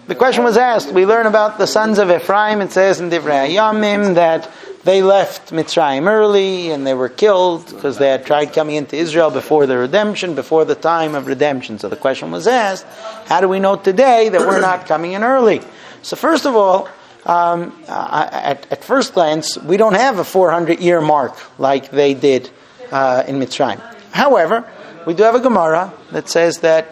The question was asked. We learn about the sons of Ephraim. It says in Divrei Hayamim that they left Mitzrayim early and they were killed because they had tried coming into Israel before the redemption, before the time of redemption. So the question was asked, how do we know today that we're not coming in early? So first of all, at first glance, we don't have a 400-year mark like they did in Mitzrayim. However, we do have a Gemara that says that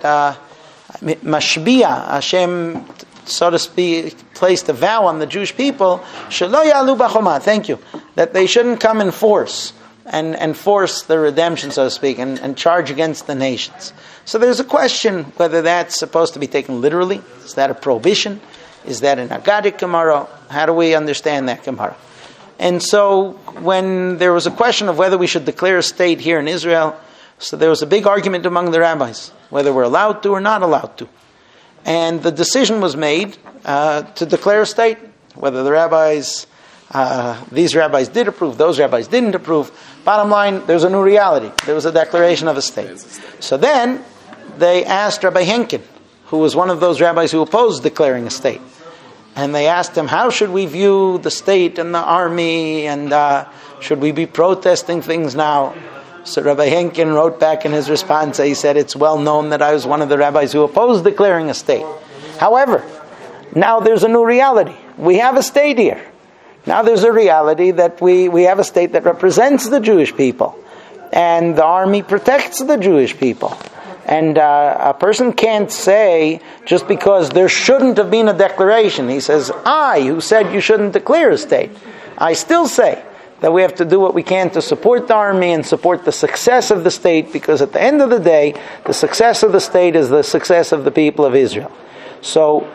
Mashbiya, Hashem, so to speak, placed a vow on the Jewish people, Shelo Ya'alu B'Choma, thank you, that they shouldn't come in force and force the redemption, so to speak, and charge against the nations. So there's a question whether that's supposed to be taken literally. Is that a prohibition? Is that an Agadic Gemara? How do we understand that Gemara? And so when there was a question of whether we should declare a state here in Israel, so there was a big argument among the rabbis, whether we're allowed to or not allowed to. And the decision was made to declare a state, whether the rabbis, these rabbis did approve, those rabbis didn't approve. Bottom line, there's a new reality. There was a declaration of a state. So then they asked Rabbi Henkin, who was one of those rabbis who opposed declaring a state. And they asked him, how should we view the state and the army, and should we be protesting things now? So Rabbi Henkin wrote back in his response, he said, it's well known that I was one of the rabbis who opposed declaring a state. However, now there's a new reality. We have a state here. Now there's a reality that we have a state that represents the Jewish people. And the army protects the Jewish people. And a person can't say, just because there shouldn't have been a declaration, he says, I, who said you shouldn't declare a state, I still say that we have to do what we can to support the army and support the success of the state, because at the end of the day, the success of the state is the success of the people of Israel. So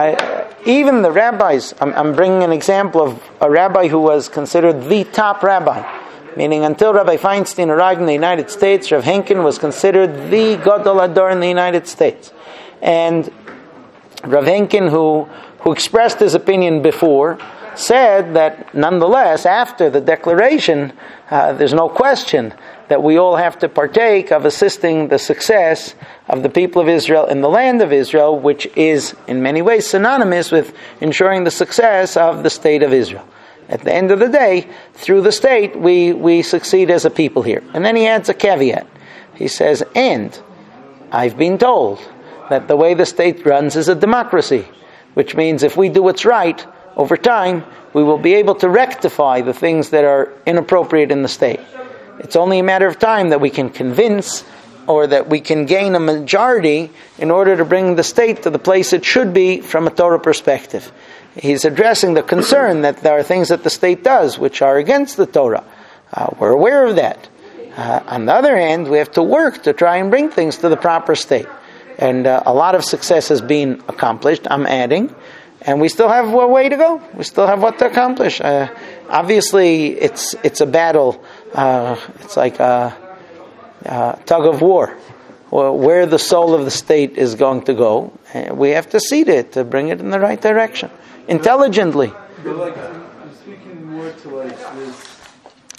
even the rabbis, I'm bringing an example of a rabbi who was considered the top rabbi, meaning until Rabbi Feinstein arrived in the United States, Rav Henkin was considered the Gadol Hador in the United States. And Rav Henkin, who expressed his opinion before, said that nonetheless, after the declaration, there's no question that we all have to partake of assisting the success of the people of Israel in the land of Israel, which is in many ways synonymous with ensuring the success of the state of Israel. At the end of the day, through the state, we succeed as a people here. And then he adds a caveat. He says, and I've been told that the way the state runs is a democracy, which means if we do what's right, over time, we will be able to rectify the things that are inappropriate in the state. It's only a matter of time that we can convince or that we can gain a majority in order to bring the state to the place it should be from a Torah perspective. He's addressing the concern that there are things that the state does which are against the Torah. We're aware of that. On the other hand, we have to work to try and bring things to the proper state. And a lot of success has been accomplished, I'm adding. And we still have a way to go. We still have what to accomplish. Obviously, it's a battle. It's like a tug of war. Where the soul of the state is going to go, we have to seed it to bring it in the right direction, intelligently. But I'm speaking more to